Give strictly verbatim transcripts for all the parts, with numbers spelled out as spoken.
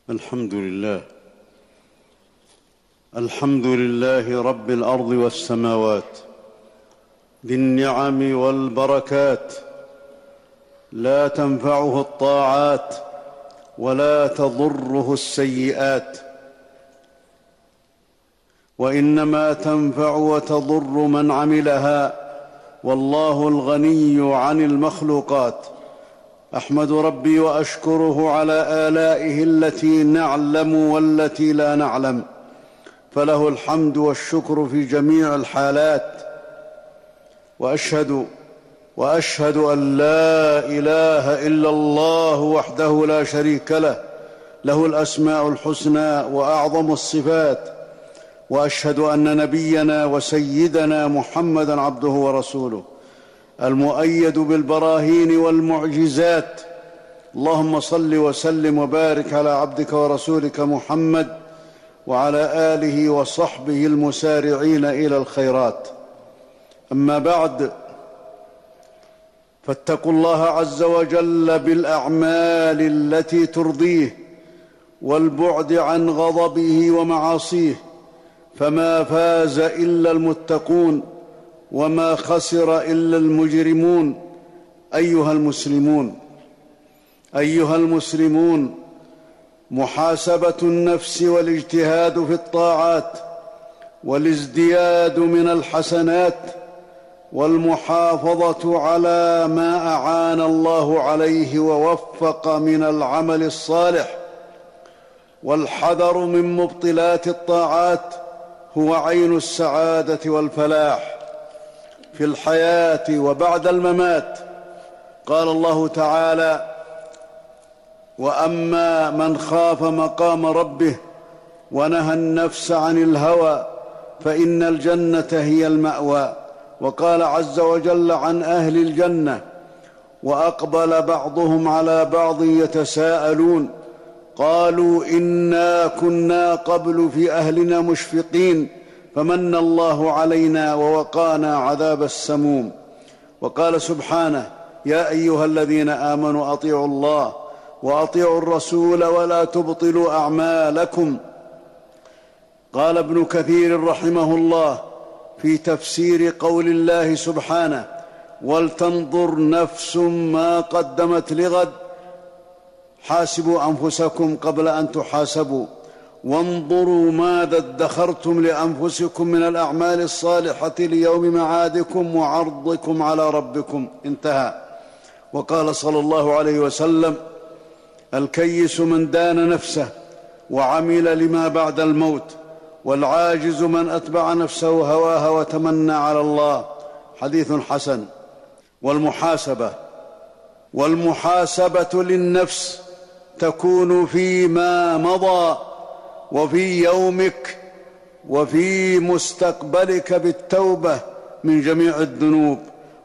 الحمد لله الحمد لله رب الأرض والسماوات ذي النعم والبركات، لا تنفعه الطاعات ولا تضره السيئات، وإنما تنفع وتضر من عملها، والله الغني عن المخلوقات. أحمد ربي وأشكره على آلائه التي نعلم والتي لا نعلم، فله الحمد والشكر في جميع الحالات. وأشهد وأشهد أن لا إله إلا الله وحده لا شريك له، له الأسماء الحسنى وأعظم الصفات. وأشهد أن نبينا وسيدنا محمدًا عبده ورسوله، المؤيد بالبراهين والمعجزات. اللهم صل وسلم وبارك على عبدك ورسولك محمد وعلى آله وصحبه المسارعين إلى الخيرات. أما بعد، فاتقوا الله عز وجل بالأعمال التي ترضيه والبعد عن غضبه ومعاصيه، فما فاز إلا المتقون وما خسر إلا المجرمون. أيها المسلمون أيها المسلمون محاسبة النفس والاجتهاد في الطاعات والازدياد من الحسنات والمحافظة على ما أعان الله عليه ووفق من العمل الصالح والحذر من مبطلات الطاعات هو عين السعادة والفلاح في الحياة وبعد الممات. قال الله تعالى: وأما من خاف مقام ربه ونهى النفس عن الهوى فإن الجنة هي المأوى. وقال عز وجل عن أهل الجنة: وأقبل بعضهم على بعض يتساءلون قالوا إنا كنا قبل في أهلنا مشفقين فمن الله علينا ووقانا عذاب السموم. وقال سبحانه: يا أيها الذين آمنوا أطيعوا الله وأطيعوا الرسول ولا تبطلوا أعمالكم. قال ابن كثير رحمه الله في تفسير قول الله سبحانه: ولتنظر نفس ما قدمت لغد حاسبوا أنفسكم قبل أن تحاسبوا وانظروا ماذا ادخرتم لأنفسكم من الأعمال الصالحة ليوم معادكم وعرضكم على ربكم. انتهى. وقال صلى الله عليه وسلم: الكيس من دان نفسه وعمل لما بعد الموت، والعاجز من أتبع نفسه هواها وتمنى على الله. حديث حسن. والمحاسبة والمحاسبة للنفس تكون فيما مضى وفي يومك وفي مستقبلك بالتوبة من جميع الذنوب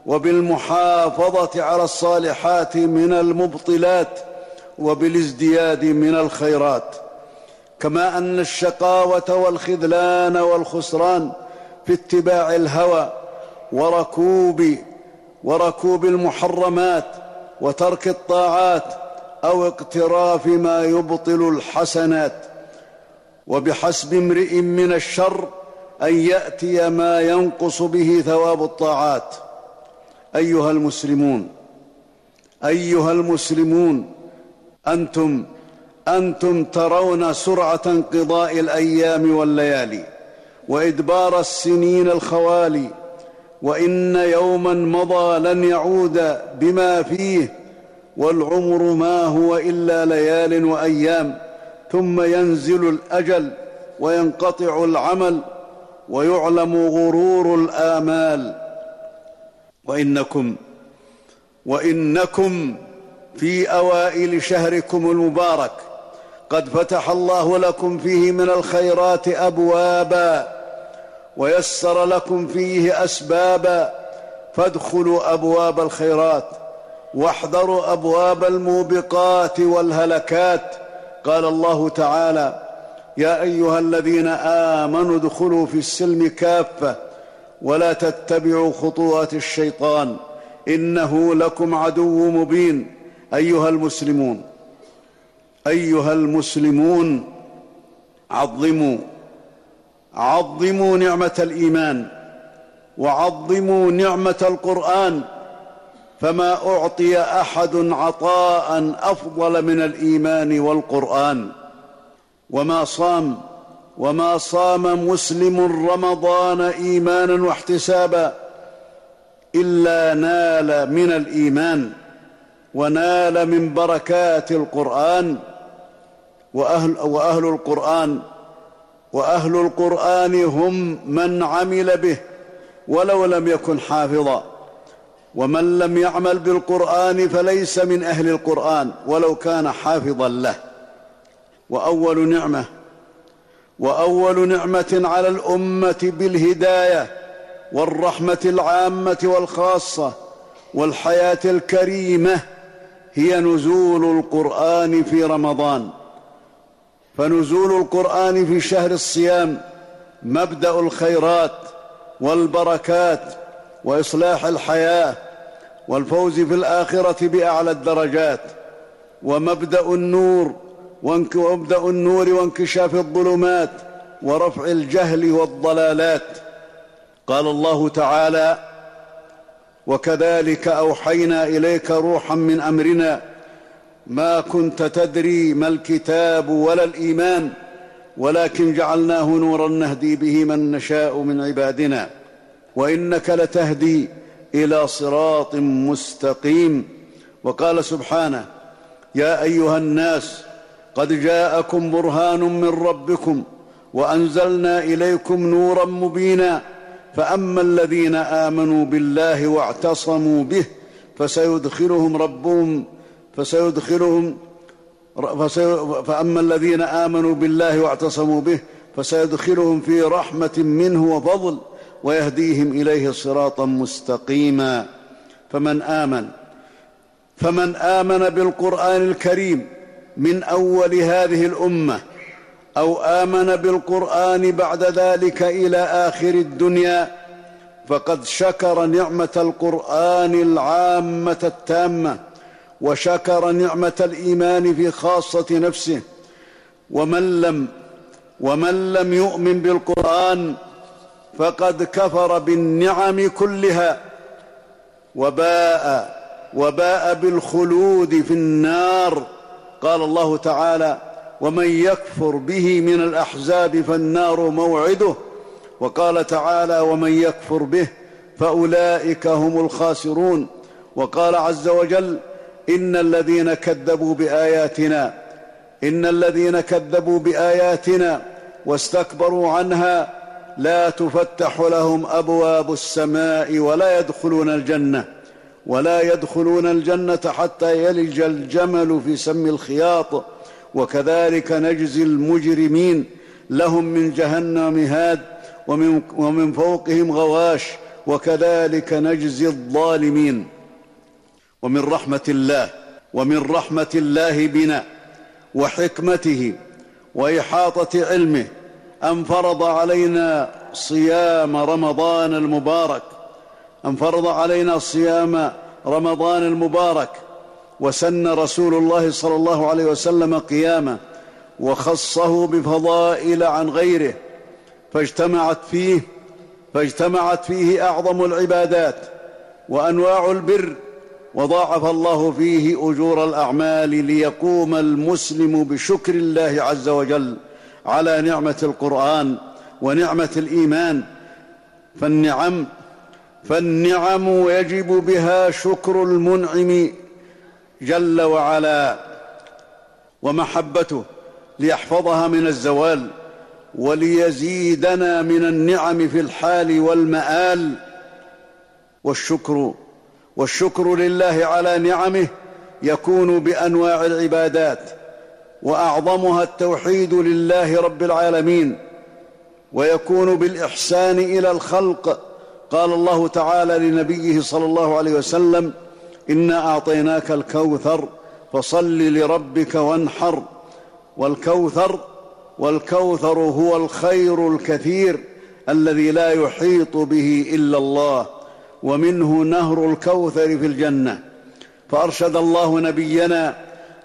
وبالمحافظة على الصالحات من المبطلات وبالازدياد من الخيرات. كما أن الشقاوة والخذلان والخسران في اتباع الهوى وركوب وركوب المحرمات وترك الطاعات أو اقتراف ما يبطل الحسنات. وبحسب امرئ من الشر أن يأتي ما ينقص به ثواب الطاعات. أيها المسلمون أيها المسلمون أنتم أنتم ترون سرعة انقضاء الأيام والليالي وإدبار السنين الخوالي، وإن يوما مضى لن يعود بما فيه، والعمر ما هو إلا ليال وأيام، ثم ينزل الأجل وينقطع العمل ويعلم غرور الآمال. وإنكم وإنكم في أوائل شهركم المبارك قد فتح الله لكم فيه من الخيرات أبوابا ويسر لكم فيه أسبابا، فادخلوا أبواب الخيرات واحذروا أبواب الموبقات والهلكات. قال الله تعالى: يا أيها الذين آمنوا ادخلوا في السلم كافة ولا تتبعوا خطوات الشيطان إنه لكم عدو مبين. أيها المسلمون أيها المسلمون، عظموا عظموا نعمة الإيمان، وعظموا نعمة القرآن، فما أعطي أحد عطاء أفضل من الإيمان والقرآن. وما صام وما صام مسلم رمضان إيمانا واحتسابا إلا نال من الإيمان ونال من بركات القرآن. وأهل, وأهل القرآن وأهل القرآن هم من عمل به ولو لم يكن حافظا، ومن لم يعمل بالقرآن فليس من أهل القرآن ولو كان حافظا له. وأول نعمة وأول نعمة على الأمة بالهداية والرحمة العامة والخاصة والحياة الكريمة هي نزول القرآن في رمضان. فنزول القرآن في شهر الصيام مبدأ الخيرات والبركات وإصلاح الحياة والفوز في الآخرة بأعلى الدرجات، ومبدأ النور ومبدأ النور وانكشاف الظلمات ورفع الجهل والضلالات. قال الله تعالى: وكذلك أوحينا إليك روحا من أمرنا ما كنت تدري ما الكتاب ولا الإيمان ولكن جعلناه نورا نهدي به من نشاء من عبادنا وإنك لتهدي إلى صراط مستقيم. وقال سبحانه: يا أيها الناس قد جاءكم برهان من ربكم وأنزلنا إليكم نورا مبينا فأما الذين آمنوا بالله واعتصموا به فسيدخلهم ربهم فسيدخلهم فأما الذين آمنوا بالله واعتصموا به فسيدخلهم في رحمة منه وفضل ويهديهم إليه صراطا مستقيما. فمن آمن فمن آمن بالقرآن الكريم من أول هذه الأمة أو آمن بالقرآن بعد ذلك إلى آخر الدنيا فقد شكر نعمة القرآن العامة التامة وشكر نعمة الإيمان في خاصة نفسه. ومن لم ومن لم يؤمن بالقرآن فقد كفر بالنعم كلها وباء وباء بالخلود في النار. قال الله تعالى: ومن يكفر به من الأحزاب فالنار موعده. وقال تعالى: ومن يكفر به فأولئك هم الخاسرون. وقال عز وجل: إن الذين كذبوا بآياتنا إن الذين كذبوا بآياتنا واستكبروا عنها لا تفتح لهم أبواب السماء ولا يدخلون الجنة ولا يدخلون الجنة حتى يلج الجمل في سم الخياط وكذلك نجزي المجرمين لهم من جهنم مهاد ومن, ومن فوقهم غواش وكذلك نجزي الظالمين. ومن رحمة الله ومن رحمة الله بنا وحكمته وإحاطة علمه أن فرض علينا صيام رمضان المبارك أن فرض علينا صيام رمضان المبارك وسن رسول الله صلى الله عليه وسلم قيامه وخصه بفضائل عن غيره فاجتمعت فيه فاجتمعت فيه أعظم العبادات وأنواع البر وضاعف الله فيه أجور الأعمال ليقوم المسلم بشكر الله عز وجل على نعمة القرآن ونعمة الإيمان. فالنعم فالنعم يجب بها شكر المنعم جل وعلا ومحبته ليحفظها من الزوال وليزيدنا من النعم في الحال والمآل. والشكر والشكر لله على نعمه يكون بأنواع العبادات وأعظمها التوحيد لله رب العالمين، ويكون بالإحسان إلى الخلق. قال الله تعالى لنبيه صلى الله عليه وسلم: إنا أعطيناك الكوثر فصل لربك وانحر. والكوثر والكوثر هو الخير الكثير الذي لا يحيط به إلا الله، ومنه نهر الكوثر في الجنة. فأرشد الله نبينا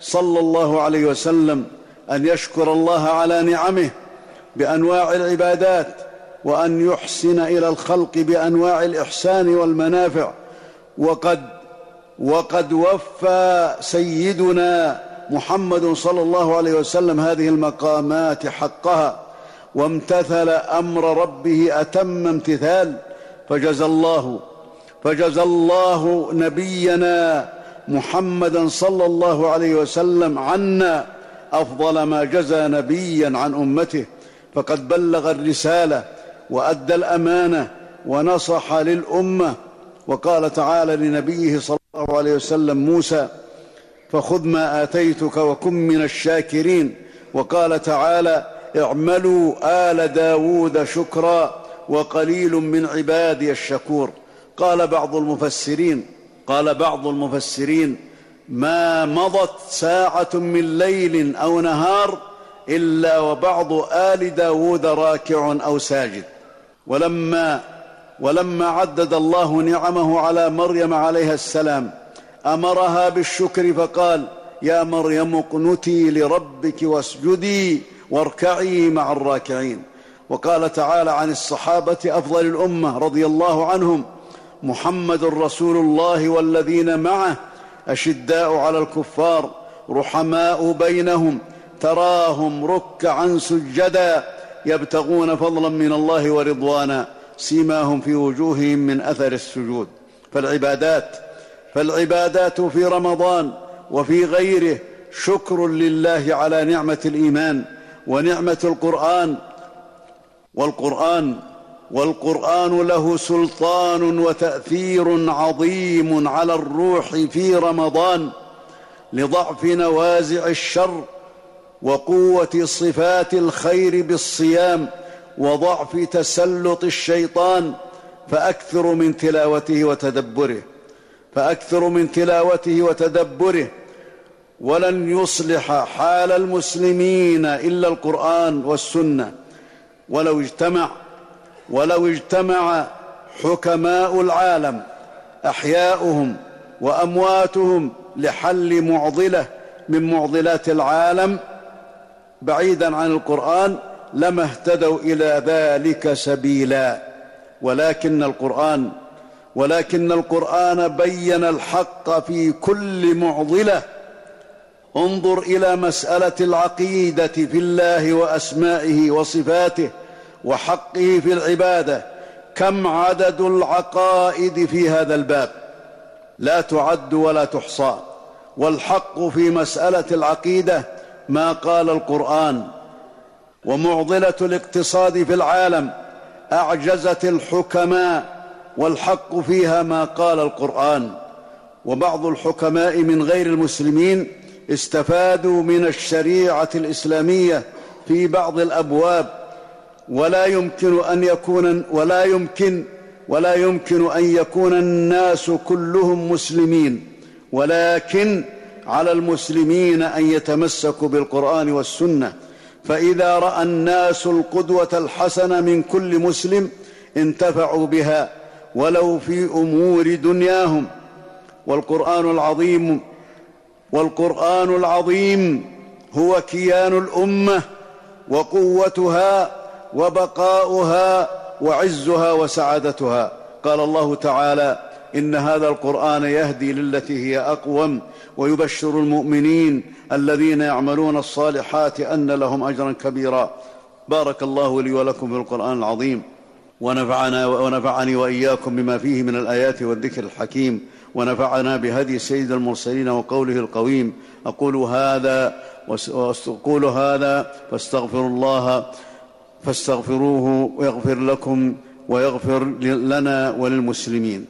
صلى الله عليه وسلم أن يشكر الله على نعمه بأنواع العبادات، وأن يحسن إلى الخلق بأنواع الإحسان والمنافع. وقد وقد وفى سيدنا محمد صلى الله عليه وسلم هذه المقامات حقها، وامتثل أمر ربه أتم امتثال، فجزى الله فجزى الله نبينا محمدا صلى الله عليه وسلم عنا أفضل ما جزى نبيا عن أمته، فقد بلغ الرسالة وأدى الأمانة ونصح للأمة. وقال تعالى لنبيه صلى الله عليه وسلم موسى: فخذ ما آتيتك وكن من الشاكرين. وقال تعالى: اعملوا آل داود شكرا وقليل من عبادي الشكور. قال بعض المفسرين قال بعض المفسرين ما مضت ساعة من ليل أو نهار إلا وبعض آل داود راكع أو ساجد. ولما ولما عدد الله نعمه على مريم عليها السلام أمرها بالشكر فقال: يا مريم اقنتي لربك واسجدي واركعي مع الراكعين. وقال تعالى عن الصحابة أفضل الأمة رضي الله عنهم: محمد رسول الله والذين معه أشداء على الكفار رحماء بينهم تراهم ركعا سجدا يبتغون فضلا من الله ورضوانا سيماهم في وجوههم من أثر السجود. فالعبادات فالعبادات في رمضان وفي غيره شكر لله على نعمة الإيمان ونعمة القرآن والقرآن والقرآن له سلطان وتأثير عظيم على الروح في رمضان لضعف نوازع الشر وقوة صفات الخير بالصيام وضعف تسلط الشيطان، فأكثر من تلاوته وتدبره فأكثر من تلاوته وتدبره ولن يصلح حال المسلمين إلا القرآن والسنة. ولو اجتمع ولو اجتمع حكماء العالم أحياؤهم وأمواتهم لحل معضلة من معضلات العالم بعيدا عن القرآن لما اهتدوا إلى ذلك سبيلا. ولكن القرآن ولكن القرآن بين الحق في كل معضلة. انظر إلى مسألة العقيدة في الله وأسمائه وصفاته وحقه في العبادة، كم عدد العقائد في هذا الباب؟ لا تعد ولا تحصى. والحق في مسألة العقيدة ما قال القرآن. ومعضلة الاقتصاد في العالم أعجزت الحكماء والحق فيها ما قال القرآن. وبعض الحكماء من غير المسلمين استفادوا من الشريعة الإسلامية في بعض الأبواب، ولا يمكن أن يكون ولا يمكن ولا يمكن أن يكون الناس كلهم مسلمين، ولكن على المسلمين أن يتمسكوا بالقرآن والسنة. فإذا رأى الناس القدوة الحسنة من كل مسلم انتفعوا بها ولو في أمور دنياهم. والقرآن العظيم والقرآن العظيم هو كيان الأمة وقوتها وبقاؤها وعزها وسعادتها. قال الله تعالى: إن هذا القرآن يهدي للتي هي أقوم ويبشر المؤمنين الذين يعملون الصالحات أن لهم أجرا كبيرا. بارك الله لي ولكم في القرآن العظيم، ونفعنا ونفعني وإياكم بما فيه من الآيات والذكر الحكيم، ونفعنا بهدي سيد المرسلين وقوله القويم. أقول هذا وأقول هذا فاستغفر الله فاستغفروه ويغفر لكم ويغفر لنا وللمسلمين.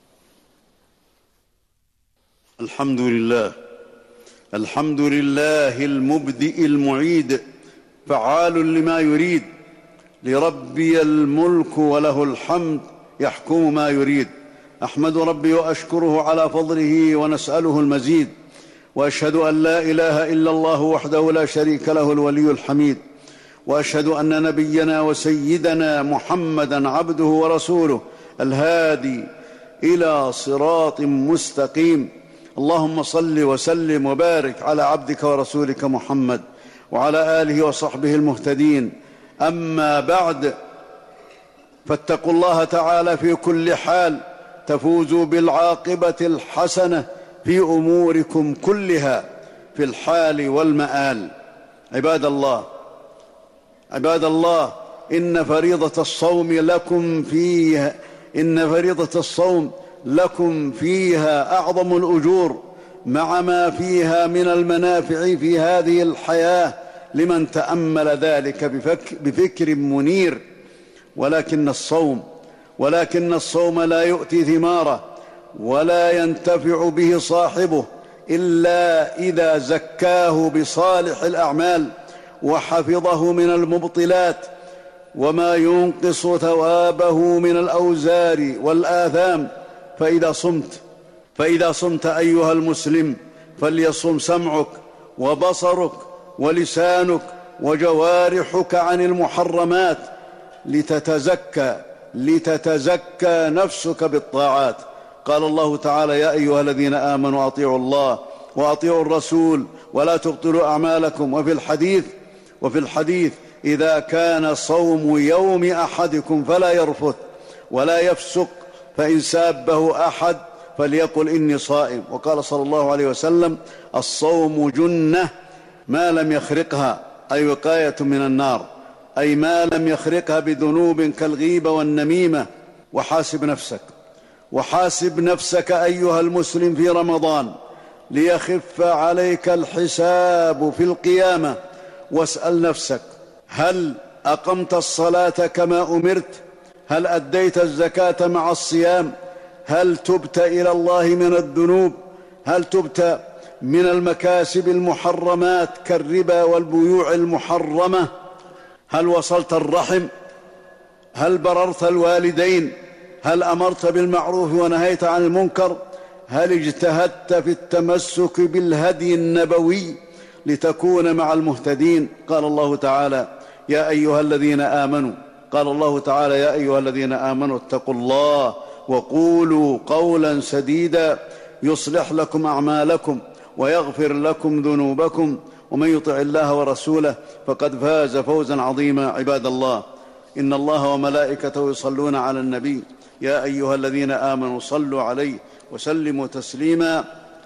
الحمد لله الحمد لله المبدئ المعيد فعال لما يريد، لربي الملك وله الحمد يحكم ما يريد. أحمد ربي وأشكره على فضله ونسأله المزيد، وأشهد أن لا إله إلا الله وحده لا شريك له الولي الحميد، وأشهد أن نبينا وسيدنا محمدًا عبده ورسوله الهادي إلى صراط مستقيم. اللهم صل وسلم وبارك على عبدك ورسولك محمد وعلى آله وصحبه المهتدين. أما بعد، فاتقوا الله تعالى في كل حال تفوزوا بالعاقبة الحسنة في أموركم كلها في الحال والمآل. عباد الله عباد الله إن فريضة الصوم لكم فيها إن فريضة الصوم لكم فيها أعظم الأجور، مع ما فيها من المنافع في هذه الحياة لمن تأمل ذلك بفكر منير. ولكن الصوم ولكن الصوم لا يؤتي ثماره ولا ينتفع به صاحبه إلا إذا زكاه بصالح الأعمال وحفظه من المبطلات وما ينقص ثوابه من الأوزار والآثام. فإذا صمت فإذا صمت أيها المسلم فليصم سمعك وبصرك ولسانك وجوارحك عن المحرمات لتتزكى لتتزكى نفسك بالطاعات. قال الله تعالى: يا أيها الذين آمنوا أطيعوا الله وأطيعوا الرسول ولا تبطلوا أعمالكم. وفي الحديث وفي الحديث إذا كان صوم يوم أحدكم فلا يرفث ولا يفسق، فإن سابه أحد فليقل إني صائم. وقال صلى الله عليه وسلم: الصوم جنة ما لم يخرقها، أي وقاية من النار، أي ما لم يخرقها بذنوب كالغيبة والنميمة. وحاسب نفسك وحاسب نفسك أيها المسلم في رمضان ليخف عليك الحساب في القيامة، واسأل نفسك: هل أقمت الصلاة كما أمرت؟ هل أديت الزكاة مع الصيام؟ هل تبت إلى الله من الذنوب؟ هل تبت من المكاسب المحرمات كالربا والبيوع المحرمة؟ هل وصلت الرحم؟ هل بررت الوالدين؟ هل أمرت بالمعروف ونهيت عن المنكر؟ هل اجتهدت في التمسك بالهدي النبوي لتكون مع المهتدين؟ قال الله تعالى: يا أيها الذين آمنوا قال الله تعالى يا أيها الذين آمنوا اتقوا الله وقولوا قولا سديدا يصلح لكم أعمالكم ويغفر لكم ذنوبكم ومن يطع الله ورسوله فقد فاز فوزا عظيما. عباد الله، إن الله وملائكته يصلون على النبي يا أيها الذين آمنوا صلوا عليه وسلموا تسليما.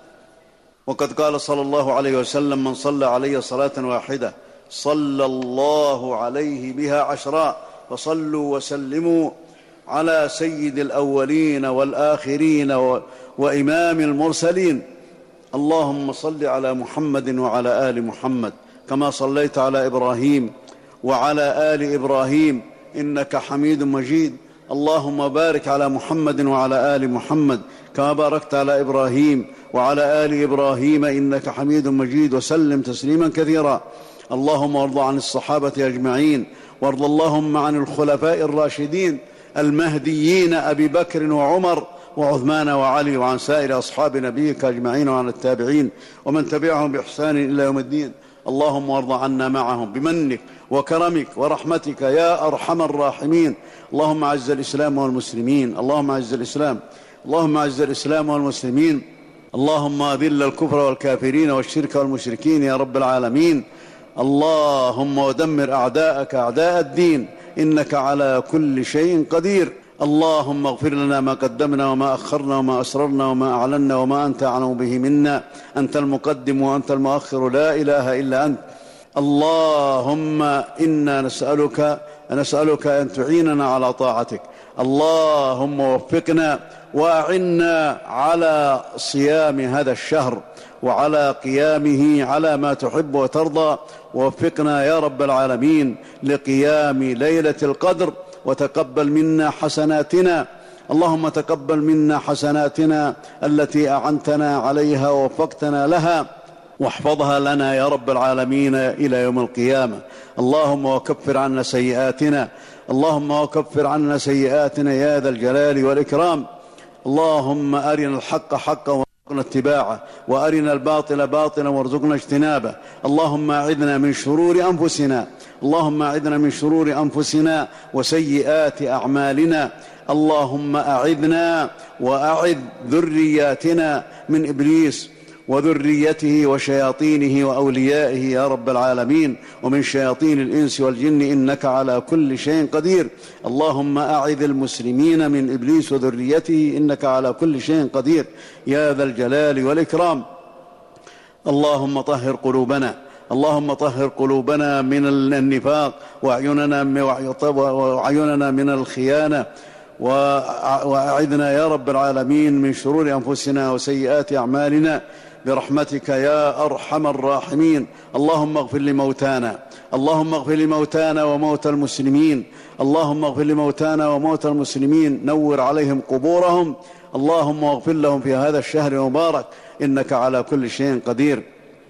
وقد قال صلى الله عليه وسلم: من صلى علي صلاة واحدة صلى الله عليه بها عشرا. فصلوا وسلموا على سيد الأولين والآخرين و... وإمام المرسلين. اللهم صل على محمد وعلى آل محمد كما صليت على إبراهيم وعلى آل إبراهيم إنك حميد مجيد. اللهم بارك على محمد وعلى آل محمد كما باركت على إبراهيم وعلى آل إبراهيم إنك حميد مجيد، وسلم تسليما كثيرا. اللهم وارض عن الصحابة أجمعين، وارض اللهم عن الخلفاء الراشدين المهديين أبي بكر وعمر وعثمان وعلي، وعن سائر أصحاب نبيك أجمعين، وعن التابعين ومن تبعهم بإحسان إلى يوم الدين. اللهم وارض عنا معهم بمنك وكرمك ورحمتك يا أرحم الراحمين. اللهم أعز الإسلام والمسلمين اللهم أعز الإسلام اللهم أعز الإسلام والمسلمين اللهم أذل الكفر والكافرين والشرك والمشركين يا رب العالمين. اللهم ودمر أعداءك أعداء الدين إنك على كل شيء قدير. اللهم اغفر لنا ما قدمنا وما أخرنا وما أسررنا وما أعلنا وما أنت أعلم به منا. أنت المقدم وأنت المؤخر، لا إله إلا أنت. اللهم إنا نسألك نسألك أن تعيننا على طاعتك. اللهم وفقنا وأعنا على صيام هذا الشهر وعلى قيامه على ما تحب وترضى. ووفقنا يا رب العالمين لقيام ليلة القدر، وتقبل منا حسناتنا. اللهم تقبل منا حسناتنا التي أعنتنا عليها ووفقتنا لها، واحفظها لنا يا رب العالمين إلى يوم القيامة. اللهم وكفر عنا سيئاتنا اللهم وكفر عنا سيئاتنا يا ذا الجلال والإكرام. اللهم أرنا الحق حقا وارزقنا اتباعه، وأرنا الباطل باطلا وارزقنا اجتنابه. اللهم أعذنا من شرور أنفسنا اللهم أعذنا من شرور أنفسنا وسيئات أعمالنا. اللهم أعذنا وأعذ ذرياتنا من إبليس وذريته وشياطينه وأوليائه يا رب العالمين، ومن شياطين الإنس والجن، إنك على كل شيء قدير. اللهم أعذ المسلمين من إبليس وذريته، إنك على كل شيء قدير يا ذا الجلال والإكرام. اللهم طهر قلوبنا، اللهم طهر قلوبنا من النفاق، وأعيننا من الخيانة، وأعذنا يا رب العالمين من شرور أنفسنا وسيئات أعمالنا برحمتك يا أرحم الراحمين. اللهم اغفر لموتانا، اللهم اغفر لموتانا وموتى المسلمين، اللهم اغفر لموتانا وموتى المسلمين، نور عليهم قبورهم، اللهم اغفر لهم في هذا الشهر المبارك، إنك على كل شيء قدير.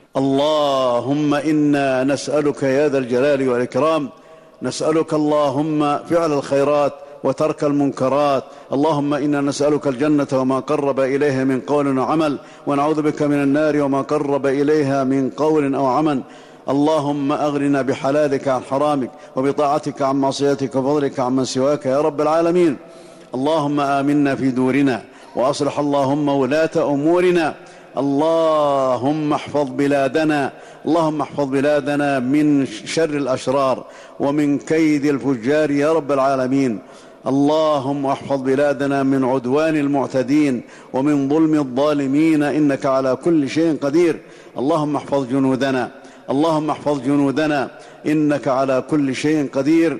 اللهم إنا نسألك يا ذا الجلال والإكرام، نسألك اللهم فعل الخيرات وترك المنكرات. اللهم إنا نسألك الجنة وما قرب إليها من قول وعمل، ونعوذ بك من النار وما قرب إليها من قول أو عمل. اللهم أغننا بحلالك عن حرامك، وبطاعتك عن معصيتك، وفضلك عن من سواك يا رب العالمين. اللهم آمنا في دورنا، وأصلح اللهم ولاة أمورنا. اللهم احفظ بلادنا، اللهم احفظ بلادنا من شر الأشرار ومن كيد الفجار يا رب العالمين. اللهم احفظ بلادنا من عدوان المعتدين ومن ظلم الظالمين، إنك على كل شيء قدير. اللهم احفظ جنودنا، اللهم احفظ جنودنا، إنك على كل شيء قدير.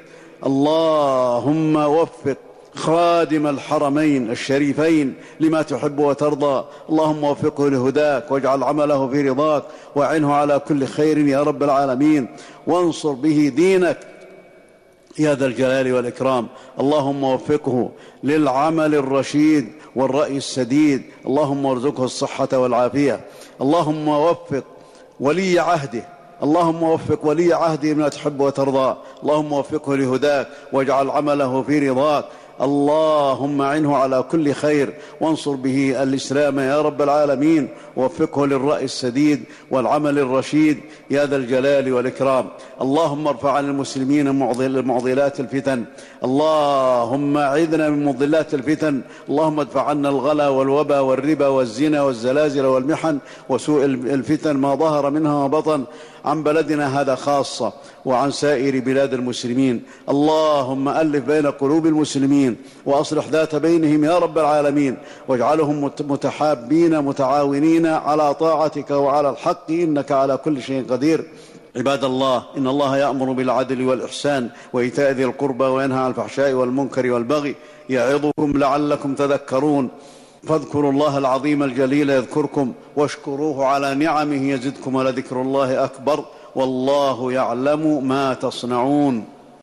اللهم وفق خادم الحرمين الشريفين لما تحب وترضى، اللهم وفقه لهداك، واجعل عمله في رضاك، وعنه على كل خير يا رب العالمين، وانصر به دينك يا ذا الجلال والإكرام. اللهم وفقه للعمل الرشيد والرأي السديد، اللهم ارزقه الصحة والعافية. اللهم وفق ولي عهده، اللهم وفق ولي عهده بما تحب وترضى، اللهم وفقه لهداك، واجعل عمله في رضاك. اللهم عنه على كل خير، وانصر به الإسلام يا رب العالمين، ووفقه للرأي السديد والعمل الرشيد يا ذا الجلال والإكرام. اللهم ارفع عن المسلمين معضلات الفتن، اللهم أعذنا من مضلات الفتن، اللهم ادفع عنا الغلا والوبا والربا والزنا والزلازل والمحن وسوء الفتن ما ظهر منها وبطن، عن بلدنا هذا خاصة وعن سائر بلاد المسلمين. اللهم ألف بين قلوب المسلمين، وأصلح ذات بينهم يا رب العالمين، واجعلهم متحابين متعاونين على طاعتك وعلى الحق، إنك على كل شيء قدير. عباد الله، إن الله يأمر بالعدل والإحسان وإيتاء ذي القربى، وينهى عن الفحشاء والمنكر والبغي، يعظكم لعلكم تذكرون. فاذكروا الله العظيم الجليل يذكركم، واشكروه على نعمه يزدكم، ولذكر الله أكبر، والله يعلم ما تصنعون.